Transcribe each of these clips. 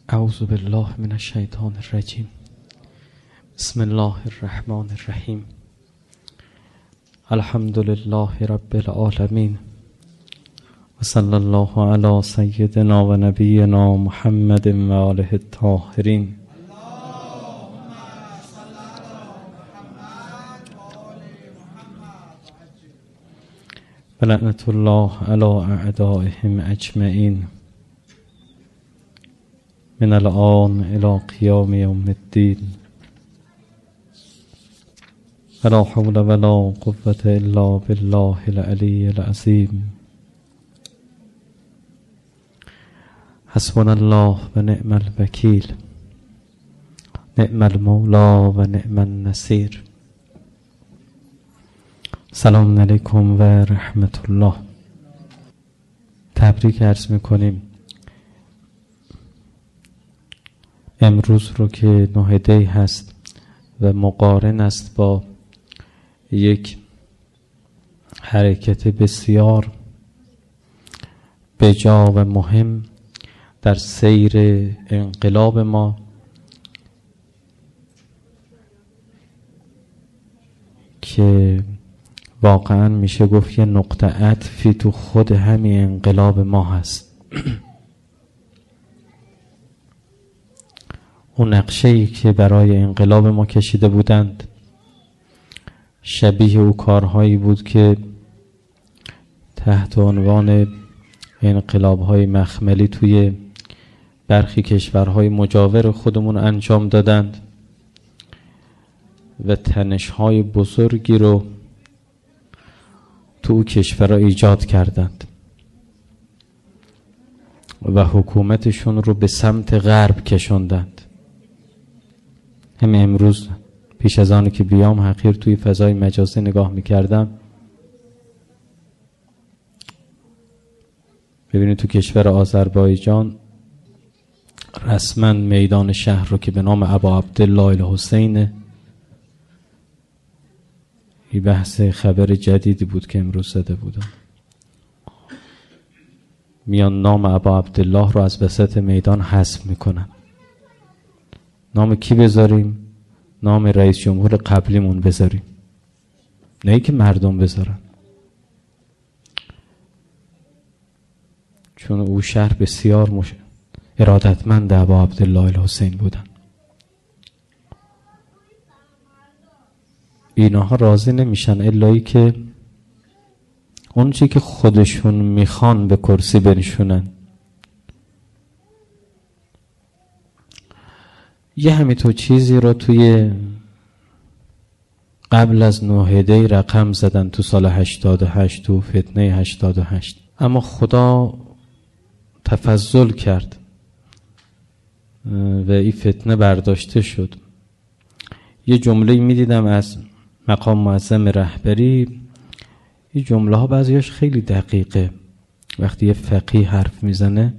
اعوذ بالله من الشیطان الرجیم. بسم الله الرحمن الرحیم. الحمد لله رب العالمین و صلی الله علی سیدنا و نبینا محمد و آله الطاهرین. و لعنت الله علی اعدائهم اجمعین من الآن الى قیام یوم الدین. ولا حول ولا قوة الا بالله العلی العظیم. حسبنا الله و نعم الوکیل، نعم المولا و نعم النصیر. سلام علیکم و رحمت الله. تبریک عرض میکنیم امروز رو که 9 دی هست و مقارن است با یک حرکت بسیار بجا و مهم در سیر انقلاب ما که واقعا میشه گفت یه نقطه عطفی تو خود همین انقلاب ما هست. اون نقشه‌ای که برای انقلاب ما کشیده بودند شبیه او کارهایی بود که تحت عنوان انقلاب‌های مخملی توی برخی کشورهای مجاور خودمون انجام دادند و تنش‌های بزرگی رو تو کشورها ایجاد کردند و حکومتشون رو به سمت غرب کشوندند. همین امروز پیش از آن که بیام حقیر توی فضای مجازی نگاه میکردم، ببینید تو کشور آذربایجان رسما میدان شهر رو که به نام ابا عبدالله الحسین، این بحث خبر جدیدی بود که امروز زده بودم، میان نام ابا عبدالله رو از وسط میدان حذف میکنن. نام کی بذاریم؟ نام رئیس جمهور قبلیمون بذاریم، نه ای که مردم بذارن، چون او شهر بسیار ارادتمند ابا عبدالله الحسین بودن. اینها راضی نمیشن الایی که اون چی که خودشون میخوان به کرسی بنشونن. یه همینطور چیزی رو توی قبل از 9 دی رقم زدن تو سال 88 تو فتنه 88، اما خدا تفضل کرد و این فتنه برداشته شد. یه جمله میدیدم از مقام معظم رهبری، این جمله ها بعضیاش خیلی دقیقه. وقتی یه فقیه حرف میزنه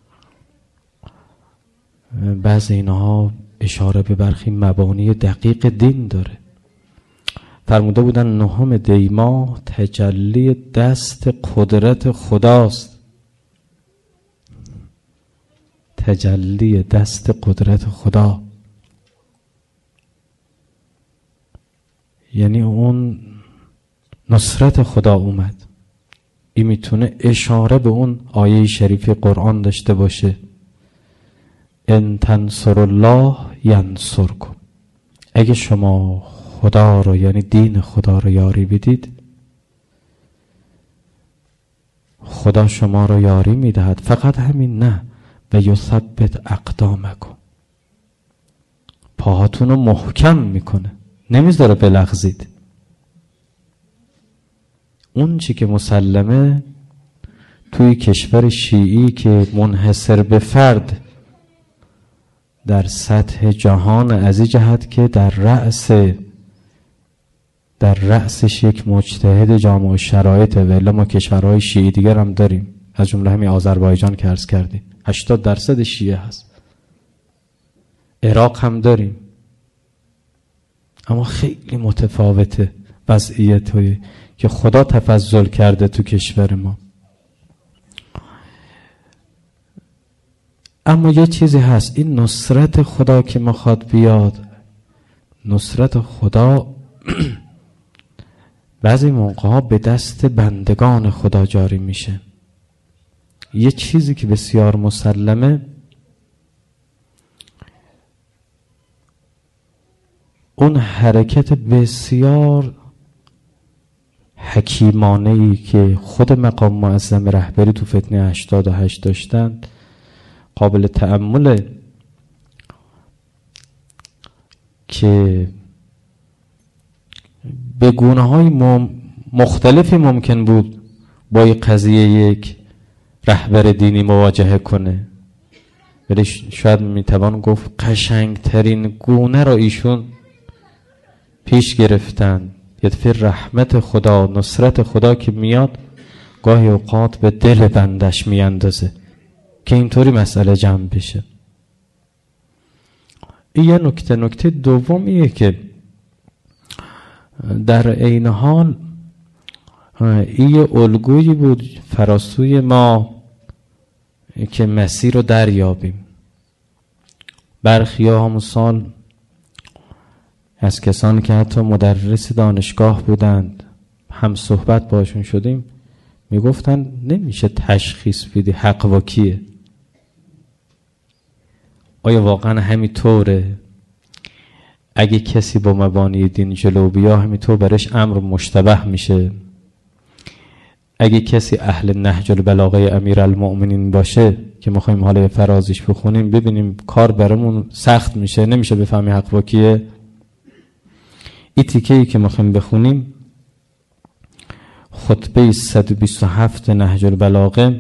بعضی اینها اشاره به برخی مبانی دقیق دین داره. فرموده بودن 9 دی ماه تجلی دست قدرت خداست. تجلی دست قدرت خدا یعنی اون نصرت خدا اومد. این میتونه اشاره به اون آیه شریفی قرآن داشته باشه، ان تنصر الله ینصرکم. اگه شما خدا رو یعنی دین خدا رو یاری بدید، خدا شما رو یاری میدهد. فقط همین نه، و یثبت اقدامکم، پاهاتون رو محکم میکنه، نمیذاره بلغزید. اون چی که مسلمه توی کشور شیعی که منحصر به فرد در سطح جهان از این جهت که در رأسش یک مجتهد جامع شرایط، ولی ما کشورهای شیعی دیگر هم داریم، از جمله همین آذربایجان که عرض کردیم 80% شیعه هست، عراق هم داریم، اما خیلی متفاوته وضعیت که خدا تفضل کرده تو کشور ما. اما یه چیزی هست، این نصرت خدا که میخواد بیاد، نصرت خدا بعضی موقعها به دست بندگان خدا جاری میشه. یه چیزی که بسیار مسلمه، اون حرکت بسیار حکیمانه‌ای که خود مقام معظم رهبری تو فتنه 88 داشتن قابل تأمله، که به گونه‌های مختلفی ممکن بود با این قضیه یک رهبر دینی مواجهه کنه، ولی شاید میتوان گفت قشنگترین گونه را ایشون پیش گرفتن. یه دفعه رحمت خدا، نصرت خدا که میاد گاهی اوقات به دل بندش میاندازه که اینطوری مسئله جمع بشه. این یه نکته. نکته دومیه که در عین حال این یه الگویی بود فراسوی ما که مسیر رو دریابیم. برخی ها همون سال از کسانی که حتی مدرس دانشگاه بودند هم صحبت باشون شدیم، میگفتن نمیشه تشخیص بدی حق و کیه. آیا واقعا همینطوره؟ اگه کسی با مبانی دین جلو بیا همینطور برش امر مشتبه میشه. اگه کسی اهل نهج البلاغه امیرالمؤمنین باشه که ما خواهیم حالا فرازیش بخونیم ببینیم کار برامون سخت میشه، نمیشه بفهمی حق با کیه. این تیکه‌ای که ما خواهیم بخونیم خطبه 127 نهج البلاغه،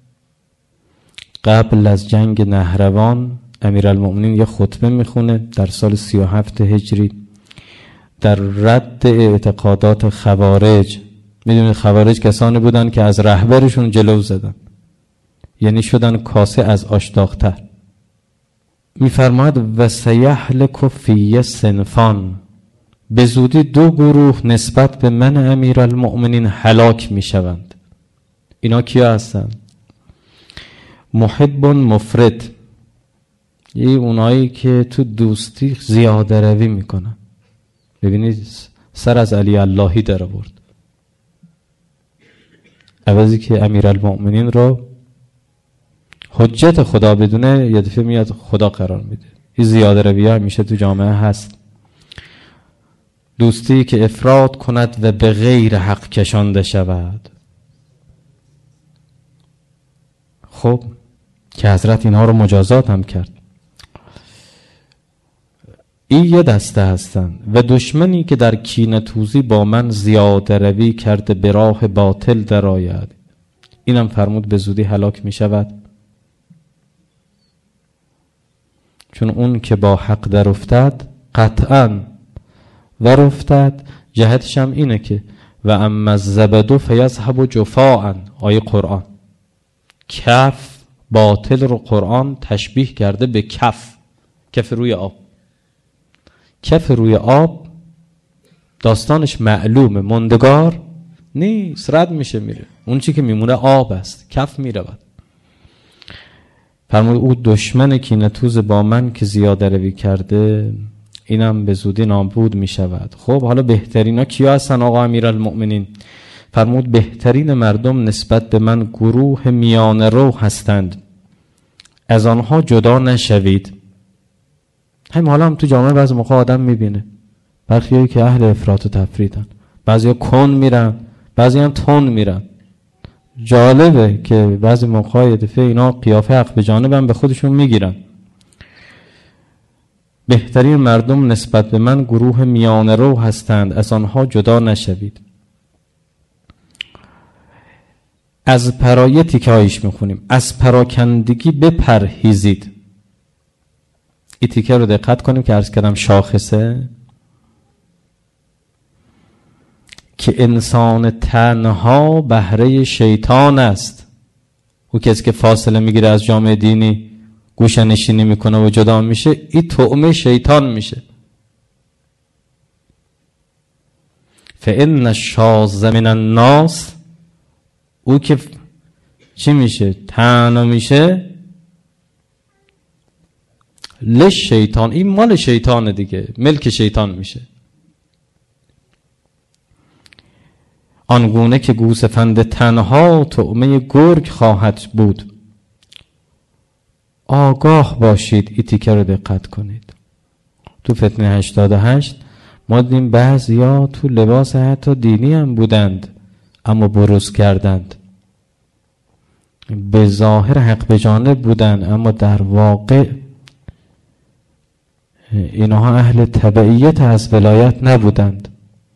قبل از جنگ نهروان امیرالمؤمنین یه خطبه میخونه در سال 37 هجری در رد اعتقادات خوارج. میدونید خوارج کسانی بودن که از رهبرشون جلو زدن، یعنی شدن کاسه از آش داغ‌تر. میفرماید و سیهلک فی صنفان، به زودی دو گروه نسبت به من امیرالمؤمنین هلاک میشوند. اینا کیا هستن؟ محب مفرط، یه اونایی که تو دوستی زیاده روی میکنن. ببینید سر از علی اللهی در آورد، عوضی که امیرالمؤمنین رو حجت خدا بدونه یه دفعه میاد خدا قرار میده. این زیاده روی ها همیشه تو جامعه هست. دوستی که افراط کند و به غیر حق کشانده شود. خب که حضرت اینها رو مجازات هم کرد. این یه دسته هستن. و دشمنی که در کینه توزی با من زیاده روی کرده به راه باطل در آید، اینم فرمود به زودی هلاک می شود. چون اون که با حق در افتد قطعاً ور افتد. جهتش هم اینه که و اما الزبد فیذهب جفاء، آیه قرآن. کف باطل رو قرآن تشبیه کرده به کف، کف روی آب. کف روی آب داستانش معلومه، مندگار نیست، رد میشه میره. اون چی که میمونه آب است، کف میرود. فرمود او دشمن کینه‌توز با من که زیاده روی کرده، اینم به زودی نابود می شود. خب حالا بهترین ها کیا هستن آقا امیرالمؤمنین؟ فرمود بهترین مردم نسبت به من گروه میان رو هستند، از آنها جدا نشوید. همین حالا هم تو جامعه بعضی موقع آدم میبینه برخیایی که اهل افراط و تفریطن، بعضی ها کن میرن، بعضی هم تون میرن. جالبه که بعضی موقع یه دفعه اینا قیافه حق به جانبن به خودشون میگیرن. بهترین مردم نسبت به من گروه میان رو هستند، از آنها جدا نشوید. از پرایتی که آیش میخونیم، از پراکندگی بپرهیزید. این تیکه رو دقت کنیم که عرض کردم شاخصه که انسان تنها بهره شیطان است. او کسی که فاصله میگیره از جامعه دینی، گوشه نشینی میکنه و جدا میشه، این طعمه شیطان میشه. فإن الشاذ من الناس، او که چی میشه؟ تنها میشه، لش شیطان، این مال شیطان دیگه، ملک شیطان میشه. آنگونه که گوسفند تنها طعمه گرگ خواهد بود. آگاه باشید. این تیکه رو دقت کنید. تو فتنه 88 ما دیدیم بعضیا تو لباس حتی دینی هم بودند اما بروز کردند، به ظاهر حق به جانب بودند اما در واقع اینها اهل تبعیت از ولایت نبودند.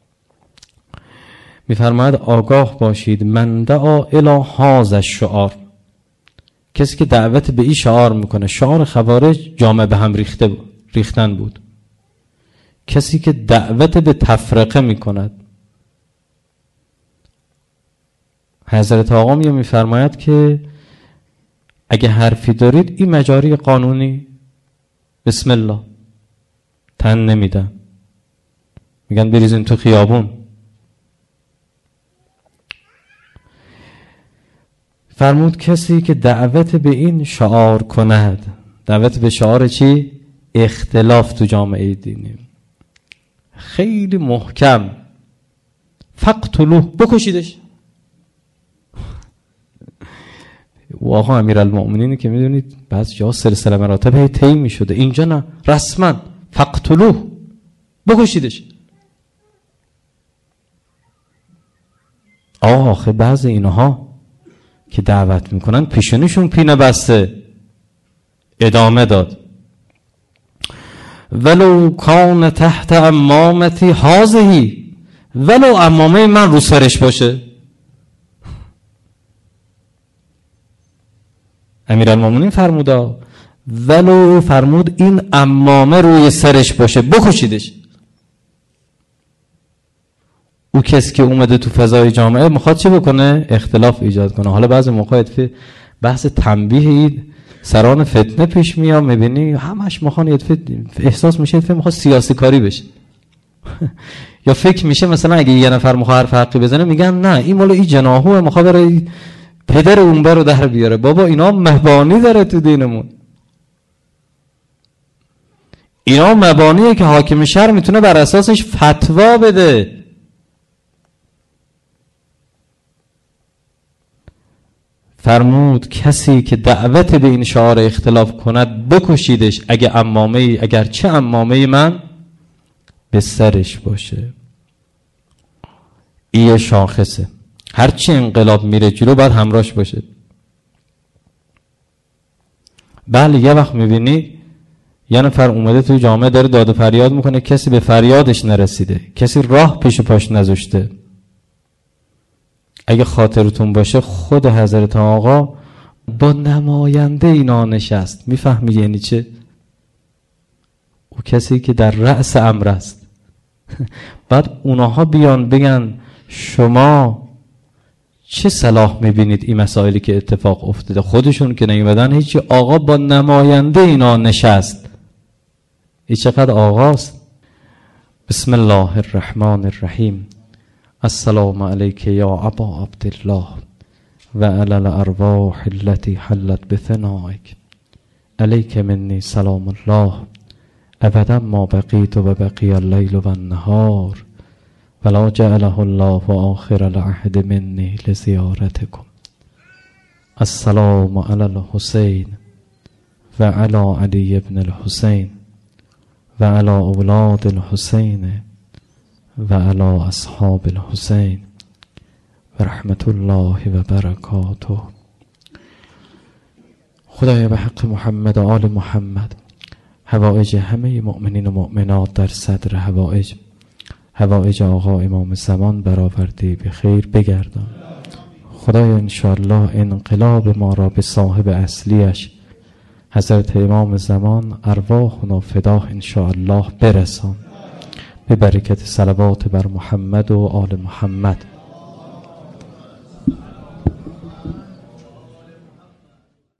میفرماید آگاه باشید من دعا الی هذا الشعار، کسی که دعوت به این شعار میکنه. شعار خوارج جامعه به هم ریختن بود. کسی که دعوت به تفرقه میکند. حضرت آقا میفرماید که اگه حرفی دارید این مجاری قانونی بسم الله، تن نمیدن، میگن بریزین تو خیابون. فرمود کسی که دعوت به این شعار کند، دعوت به شعار چی؟ اختلاف تو جامعه دینی، خیلی محکم، فقتلوه، بکشیدش. و آقا امیرالمؤمنینی که میدونید بعضی جا سلسله مراتب هی طی میشده، اینجا نه، رسما فقتلوه، بکشیدش. آخه بعضی اینها که دعوت میکنن پیشونیشون پینه بسته، ادامه داد. ولو کان تحت امامتی هذهی، ولو امامه من رو سرش باشه. امیرالمومنین فرمودا، ولو فرمود این امامه روی سرش باشه، بکشیدش. او کسی که اومده تو فضای جامعه میخواد چه بکنه؟ اختلاف ایجاد کنه. حالا بعضی موقع بحث تنبیه سران فتنه پیش میاد، میبینی همش میخوان احساس میشه میخواد سیاسی کاری بشه یا فکر میشه مثلا اگه یه نفر میخواد حرف حقی بزنه میگن نه این مال این جناحوه، میخواد بره پدر اون رو در بیاره. بابا اینا مبانی داره تو دینمون، اینا مبانیه که حاکم شهر میتونه بر اساسش فتوا بده. فرمود کسی که دعوت به این شعار اختلاف کند بکشیدش، اگر چه امامه من به سرش باشه. این شاخصه، هرچی انقلاب میره جلو باید همراهش باشه. بله یه وقت میبینی یه نفر اومده توی جامعه داره داد و فریاد میکنه، کسی به فریادش نرسیده، کسی راه پیش پاش نذاشته. اگه خاطرتون باشه خود حضرت آقا با نماینده اینا نشست. میفهمی یعنی چه؟ او کسی که در رأس امر است. بعد اونها بیان بگن شما چه صلاح میبینید این مسائلی که اتفاق افتاده؟ خودشون که نیومدن هیچی، آقا با نماینده اینا نشست. این چقدر آقاست. بسم الله الرحمن الرحیم. السلام علیک یا ابا عبدالله و علی الارواح التي حلت بثنائک، علیک منی سلام الله ابدا ما بقیت و بقی اللیل و النهار ولا جعله الله آخر العهد منی لزیارتکم. السلام علی الحسین و علی علی ابن الحسین و علی اولاد الحسین و علی اصحاب الحسین و رحمت الله و برکاته. خدایا به حق محمد و آل محمد حوائج همه مؤمنین و مؤمنات در صدر حوائج آقا امام زمان برآوردی به خیر بگردان. خدایا انشاءالله انقلاب ما را به صاحب اصلیش حضرت امام زمان ارواحنا فداه انشاءالله برسان، به برکت صلوات بر محمد و آل محمد.